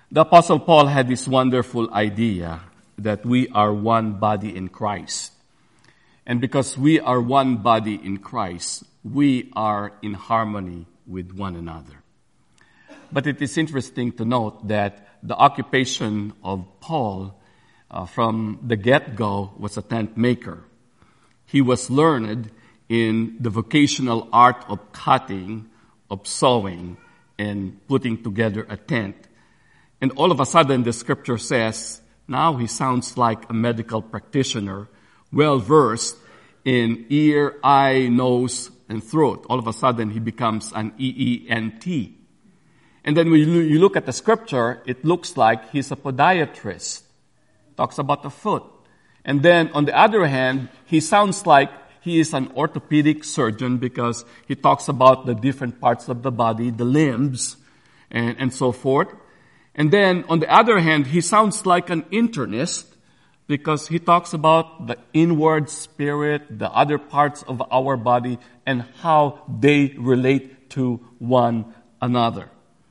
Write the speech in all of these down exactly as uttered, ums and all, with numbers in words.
The Apostle Paul had this wonderful idea that we are one body in Christ. And because we are one body in Christ, we are in harmony with one another. But it is interesting to note that the occupation of Paul uh, from the get-go was a tent maker. He was learned in the vocational art of cutting, of sewing, and putting together a tent. And all of a sudden, the scripture says, now he sounds like a medical practitioner, well-versed in ear, eye, nose, and throat. All of a sudden, he becomes an E E N T. And then when you look at the scripture, it looks like he's a podiatrist. Talks about the foot. And then, on the other hand, he sounds like he is an orthopedic surgeon because he talks about the different parts of the body, the limbs, and, and so forth. And then, on the other hand, he sounds like an internist because he talks about the inward spirit, the other parts of our body, and how they relate to one another.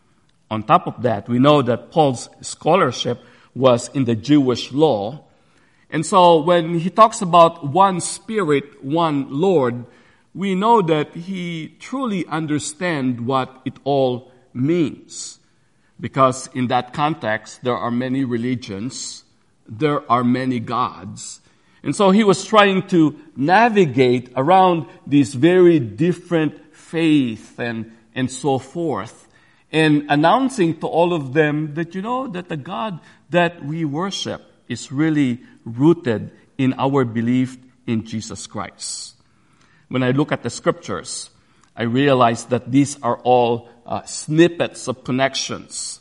On top of that, we know that Paul's scholarship was in the Jewish law. And so when he talks about one Spirit, one Lord, we know that he truly understands what it all means. Because in that context, there are many religions, there are many gods. And so he was trying to navigate around these very different faiths and, and so forth, and announcing to all of them that, you know, that the God that we worship is really rooted in our belief in Jesus Christ. When I look at the scriptures, I realize that these are all uh, snippets of connections.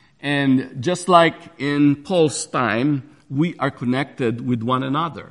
And just like in Paul's time, we are connected with one another.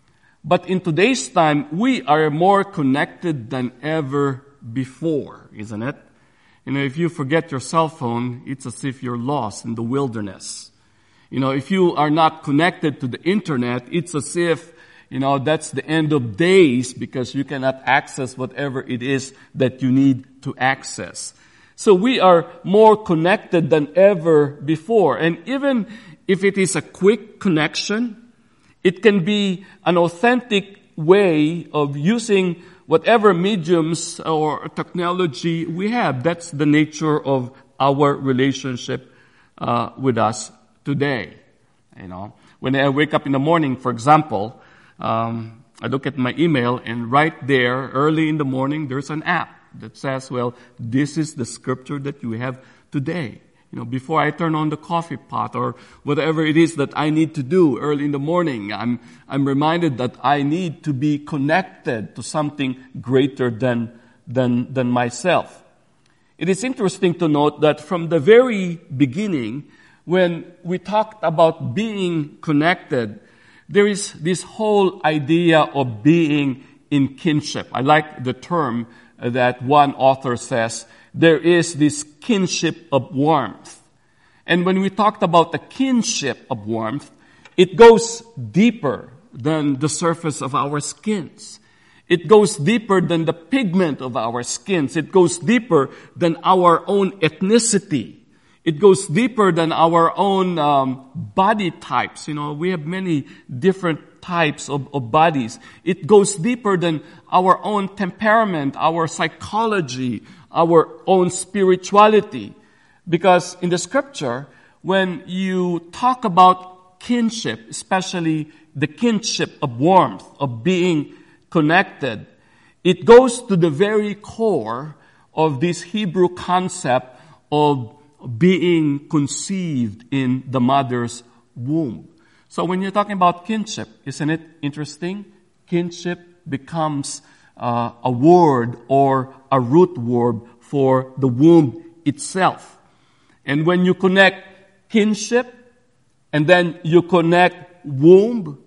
But in today's time, we are more connected than ever before, isn't it? You know, if you forget your cell phone, it's as if you're lost in the wilderness. You know, if you are not connected to the internet, it's as if, you know, that's the end of days because you cannot access whatever it is that you need to access. So we are more connected than ever before. And even if it is a quick connection, it can be an authentic way of using whatever mediums or technology we have. That's the nature of our relationship uh, with us today. You know, when I wake up in the morning, for example, um, I look at my email, and right there, early in the morning, there's an app that says, well, this is the scripture that you have today. You know, before I turn on the coffee pot or whatever it is that I need to do early in the morning, I'm, I'm reminded that I need to be connected to something greater than, than, than myself. It is interesting to note that from the very beginning, when we talked about being connected, there is this whole idea of being in kinship. I like the term that one author says, there is this kinship of warmth. And when we talked about the kinship of warmth, it goes deeper than the surface of our skins. It goes deeper than the pigment of our skins. It goes deeper than our own ethnicity. It goes deeper than our own um, body types. You know, we have many different types of, of bodies. It goes deeper than our own temperament, our psychology, our own spirituality. Because in the scripture, when you talk about kinship, especially the kinship of warmth, of being connected, it goes to the very core of this Hebrew concept of being conceived in the mother's womb. So when you're talking about kinship, isn't it interesting? Kinship becomes uh, a word or a root word for the womb itself. And when you connect kinship and then you connect womb,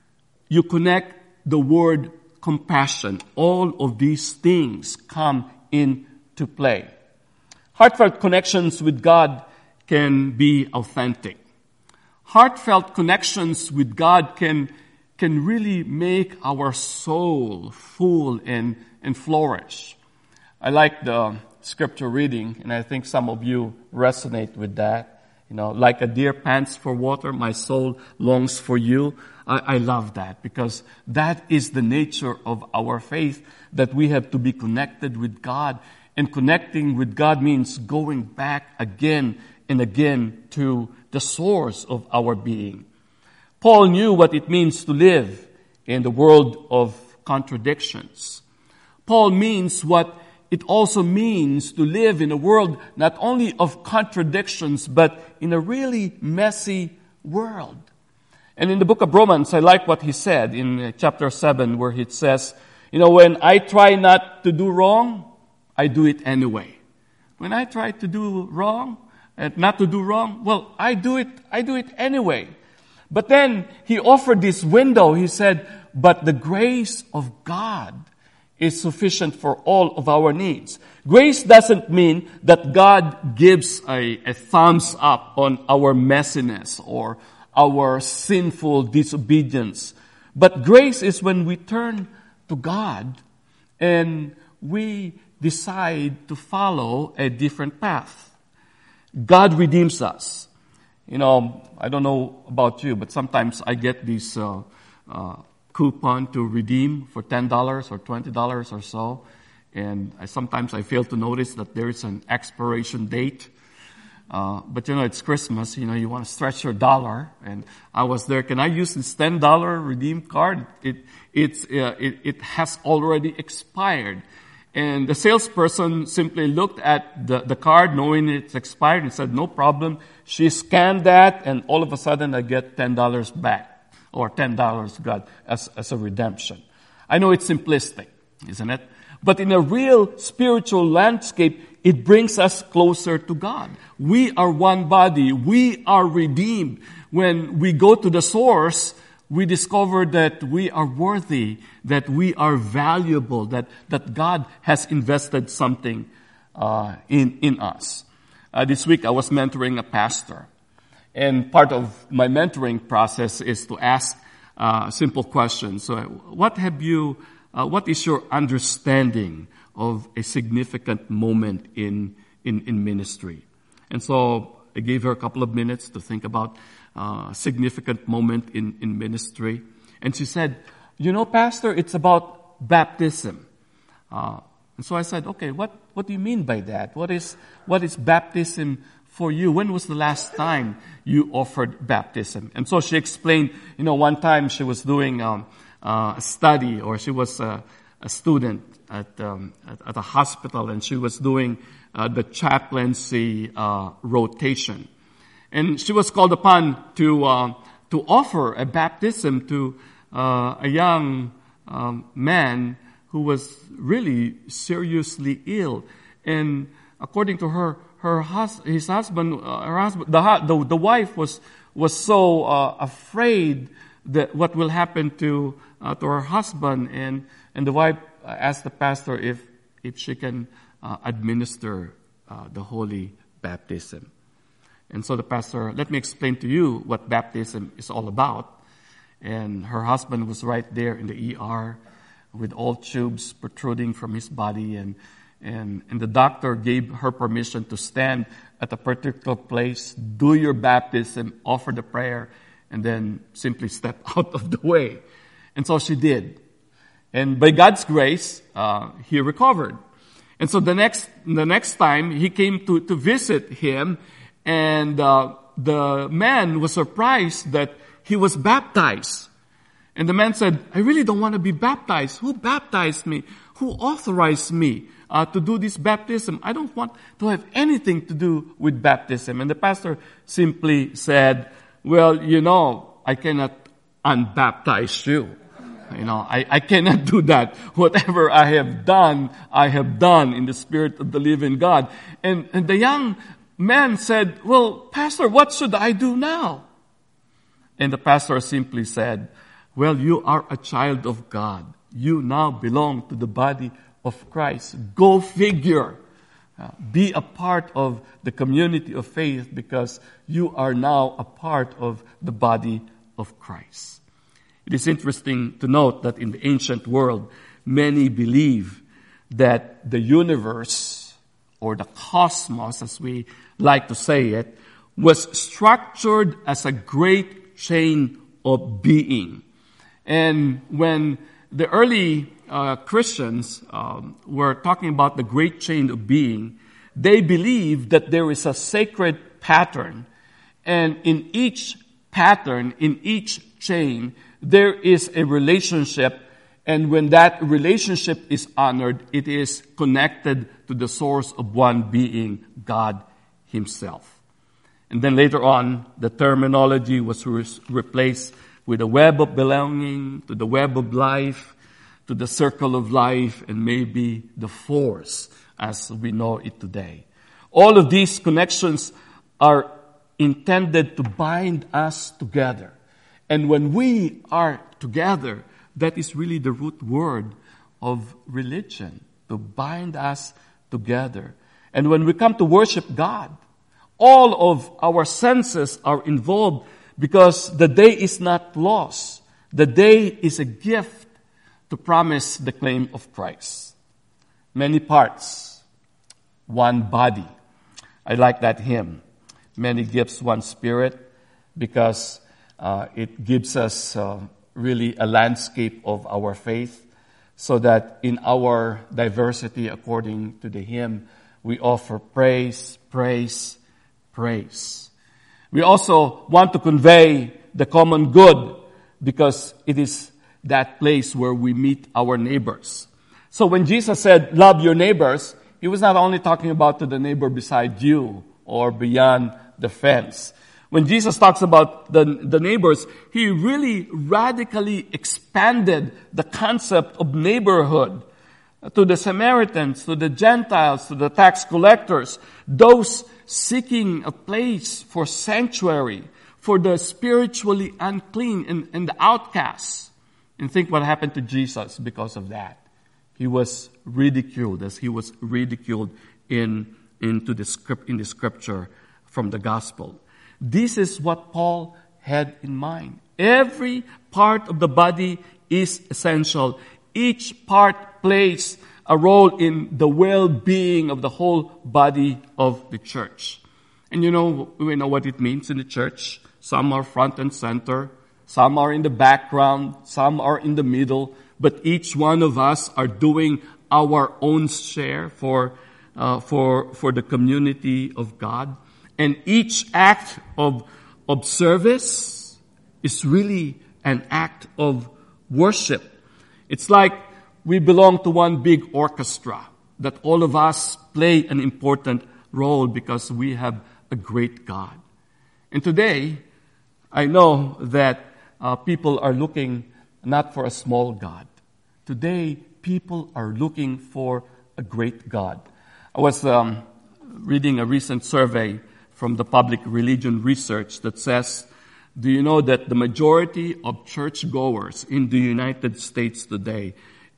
you connect the word compassion. All of these things come into play. Heartfelt connections with God can be authentic. Heartfelt connections with God can, can really make our soul full and, and flourish. I like the scripture reading, and I think some of you resonate with that. You know, like a deer pants for water, my soul longs for you. I, I love that because that is the nature of our faith, that we have to be connected with God. And connecting with God means going back again and again to the source of our being. Paul knew what it means to live in the world of contradictions. Paul means what it also means to live in a world not only of contradictions, but in a really messy world. And in the book of Romans, I like what he said in chapter seven, where it says, you know, when I try not to do wrong, I do it anyway. When I try to do wrong, and not to do wrong, well, I do it, I do it anyway. But then he offered this window. He said, but the grace of God is sufficient for all of our needs. Grace doesn't mean that God gives a, a thumbs up on our messiness or our sinful disobedience. But grace is when we turn to God and we decide to follow a different path. God redeems us. You know, I don't know about you, but sometimes I get these uh, uh, coupon to redeem for ten dollars or twenty dollars or so. And I, sometimes I fail to notice that there is an expiration date. Uh, but you know, it's Christmas, you know, you want to stretch your dollar. And I was there, can I use this ten dollars redeem card? It, it's, uh, it, it has already expired. And the salesperson simply looked at the, the card knowing it's expired and said, no problem. She scanned that and all of a sudden I get ten dollars back. Or ten dollars, God, as, as a redemption. I know it's simplistic, isn't it? But in a real spiritual landscape, it brings us closer to God. We are one body. We are redeemed. When we go to the source, we discover that we are worthy, that we are valuable, that, that God has invested something uh, in, in us. Uh, this week I was mentoring a pastor. And part of my mentoring process is to ask uh, simple questions. So, what have you? Uh, what is your understanding of a significant moment in in, in ministry? And so I gave her a couple of minutes to think about uh, a significant moment in in ministry. And she said, "You know, Pastor, it's about baptism." Uh, and so I said, "Okay, what what do you mean by that? What is what is baptism for you? When was the last time you offered baptism?" And so she explained, you know, one time she was doing um, uh, a study, or she was a, a student at, um, at at a hospital, and she was doing uh, the chaplaincy uh, rotation, and she was called upon to uh, to offer a baptism to uh, a young um, man who was really seriously ill, and according to her. Her hus- his husband, uh, her husband, the, the the wife was was so uh, afraid that what will happen to uh, to her husband, and and the wife asked the pastor if if she can uh, administer uh, the holy baptism. And so the pastor, let me explain to you what baptism is all about. And her husband was right there in the E R with all tubes protruding from his body, and. And, and the doctor gave her permission to stand at a particular place, do your baptism, offer the prayer, and then simply step out of the way. And so she did. And by God's grace, uh, he recovered. And so the next, the next time he came to, to visit him, and uh, the man was surprised that he was baptized. And the man said, "I really don't want to be baptized. Who baptized me? Who authorized me uh, to do this baptism? I don't want to have anything to do with baptism." And the pastor simply said, "Well, you know, I cannot unbaptize you. You know, I, I cannot do that. Whatever I have done, I have done in the Spirit of the living God." And, and the young man said, "Well, Pastor, what should I do now?" And the pastor simply said, "Well, you are a child of God. You now belong to the body of Christ. Go figure. Uh, be a part of the community of faith because you are now a part of the body of Christ." It is interesting to note that in the ancient world, many believe that the universe, or the cosmos as we like to say it, was structured as a great chain of being. And when the early uh, Christians um, were talking about the great chain of being, they believed that there is a sacred pattern. And in each pattern, in each chain, there is a relationship. And when that relationship is honored, it is connected to the source of one being, God Himself. And then later on, the terminology was re- replaced with the web of belonging, to the web of life, to the circle of life, and maybe the force as we know it today. All of these connections are intended to bind us together. And when we are together, that is really the root word of religion, to bind us together. And when we come to worship God, all of our senses are involved because the day is not lost. The day is a gift to promise the claim of Christ. Many parts, one body. I like that hymn. Many gifts, one spirit, because uh, it gives us uh, really a landscape of our faith, so that in our diversity, according to the hymn, we offer praise, praise, praise. We also want to convey the common good, because it is that place where we meet our neighbors. So when Jesus said, love your neighbors, He was not only talking about to the neighbor beside you or beyond the fence. When Jesus talks about the, the neighbors, He really radically expanded the concept of neighborhood to the Samaritans, to the Gentiles, to the tax collectors, those seeking a place for sanctuary, for the spiritually unclean and, and the outcasts. And think what happened to Jesus because of that. He was ridiculed, as He was ridiculed in, into the script, in the scripture from the gospel. This is what Paul had in mind. Every part of the body is essential. Each part plays a role in the well-being of the whole body of the church. And you know, we know what it means in the church. Some are front and center. Some are in the background. Some are in the middle. But each one of us are doing our own share for, uh, for, for the community of God. And each act of, of service is really an act of worship. It's like we belong to one big orchestra, that all of us play an important role because we have a great God. And today, I know that uh, people are looking not for a small God. Today, people are looking for a great God. I was um, reading a recent survey from the Public Religion Research that says, do you know that the majority of churchgoers in the United States today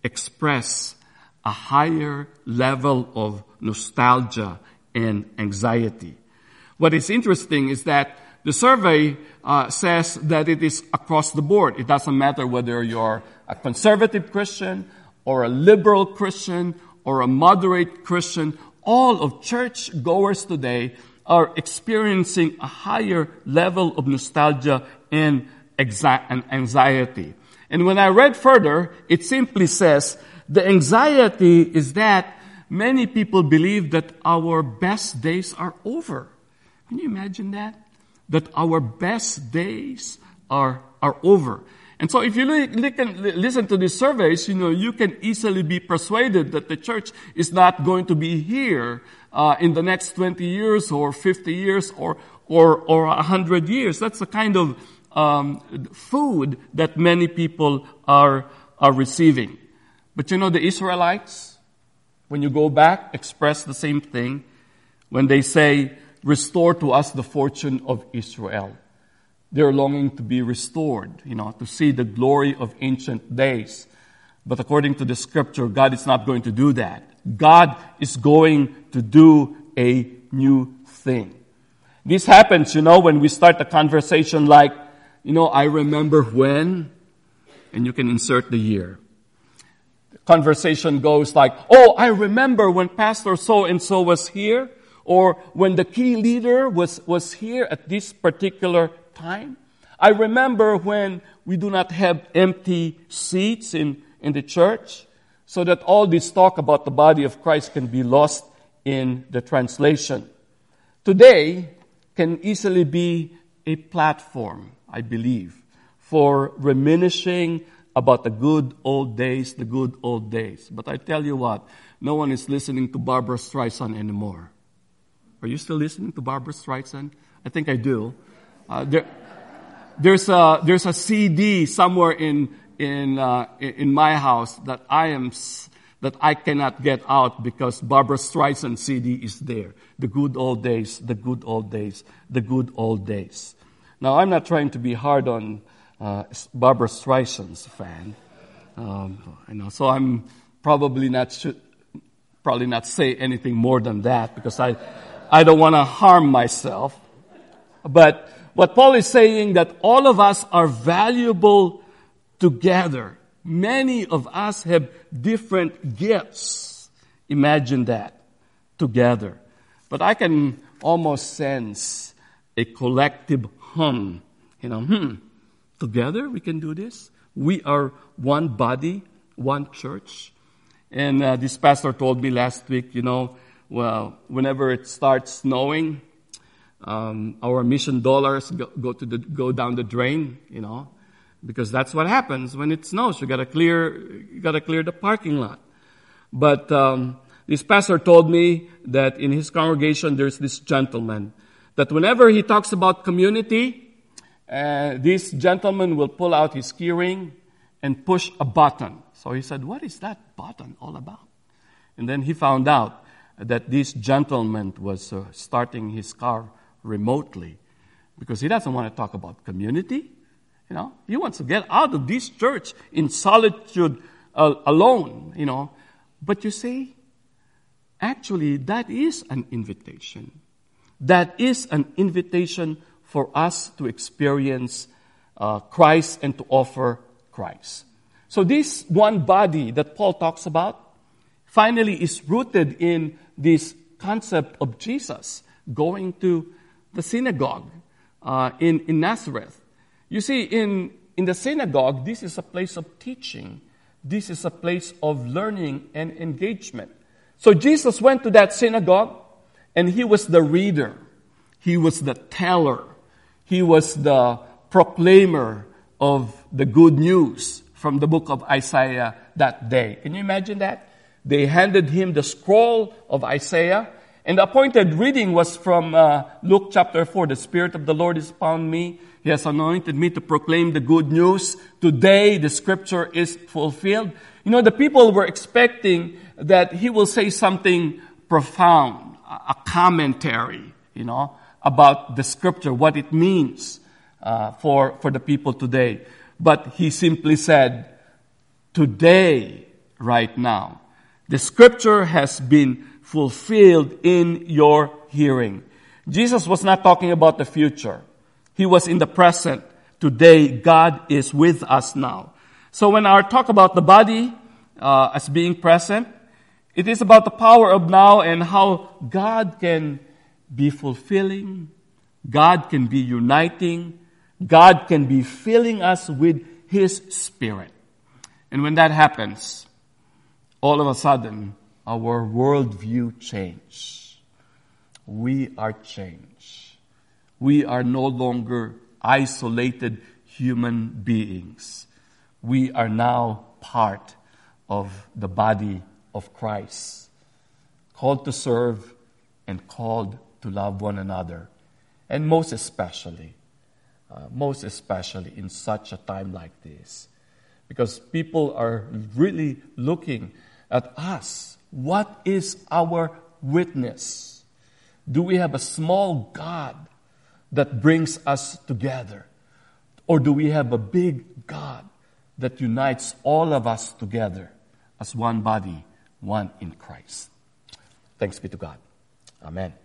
express a higher level of nostalgia and anxiety? What is interesting is that the survey uh, says that it is across the board. It doesn't matter whether you're a conservative Christian or a liberal Christian or a moderate Christian. All of churchgoers today are experiencing a higher level of nostalgia and anxiety. And when I read further, it simply says the anxiety is that many people believe that our best days are over. Can you imagine that? That our best days are are over. And so if you look, look and listen to these surveys, you know, you can easily be persuaded that the church is not going to be here uh, in the next twenty years or fifty years or or or one hundred years. That's the kind of um, food that many people are are receiving. But you know, the Israelites, when you go back, express the same thing when they say, restore to us the fortune of Israel. They're longing to be restored, you know, to see the glory of ancient days. But according to the scripture, God is not going to do that. God is going to do a new thing. This happens, you know, when we start a conversation like, you know, I remember when, and you can insert the year. The conversation goes like, oh, I remember when Pastor so-and-so was here. or when the key leader was, was here at this particular time. I remember when we do not have empty seats in, in the church, so that all this talk about the body of Christ can be lost in the translation. Today can easily be a platform, I believe, for reminiscing about the good old days, the good old days. But I tell you what, no one is listening to Barbra Streisand anymore. Are you still listening to Barbra Streisand? I think I do. Uh, there, there's a there's a C D somewhere in in uh, in my house that I am that I cannot get out because Barbra Streisand C D is there. The good old days, the good old days, the good old days. Now I'm not trying to be hard on uh, Barbra Streisand's fan, um, I know. So I'm probably not should probably not say anything more than that because I I don't want to harm myself. But what Paul is saying that all of us are valuable together. Many of us have different gifts. Imagine that. Together. But I can almost sense a collective hum. You know, hmm, together we can do this. We are one body, one church. And uh, this pastor told me last week, you know, well, whenever it starts snowing, um, our mission dollars go, go to the go down the drain, you know, because that's what happens when it snows. You gotta clear, you gotta clear the parking lot. But um, this pastor told me that in his congregation there's this gentleman that whenever he talks about community, uh, this gentleman will pull out his keyring and push a button. So he said, "What is that button all about?" And then he found out that this gentleman was uh, starting his car remotely because he doesn't want to talk about community. You know, he wants to get out of this church in solitude uh, alone, you know. But you see, actually, that is an invitation. That is an invitation for us to experience uh, Christ and to offer Christ. So this one body that Paul talks about finally is rooted in this concept of Jesus going to the synagogue uh, in, in Nazareth. You see, in, in the synagogue, this is a place of teaching. This is a place of learning and engagement. So Jesus went to that synagogue, and he was the reader. He was the teller. He was the proclaimer of the good news from the book of Isaiah that day. Can you imagine that? They handed him the scroll of Isaiah, and the appointed reading was from uh, Luke chapter four. The Spirit of the Lord is upon me. He has anointed me to proclaim the good news. Today, the scripture is fulfilled. You know, the people were expecting that he will say something profound, a commentary, you know, about the scripture, what it means uh, for, for the people today. But he simply said, today, right now, the scripture has been fulfilled in your hearing. Jesus was not talking about the future. He was in the present. Today, God is with us now. So when I talk about the body uh, as being present, it is about the power of now and how God can be fulfilling, God can be uniting, God can be filling us with His Spirit. And when that happens, all of a sudden, our worldview changes. We are changed. We are no longer isolated human beings. We are now part of the body of Christ, called to serve and called to love one another. And most especially, uh, most especially in such a time like this, because people are really looking at us. What is our witness? Do we have a small God that brings us together? Or do we have a big God that unites all of us together as one body, one in Christ? Thanks be to God. Amen.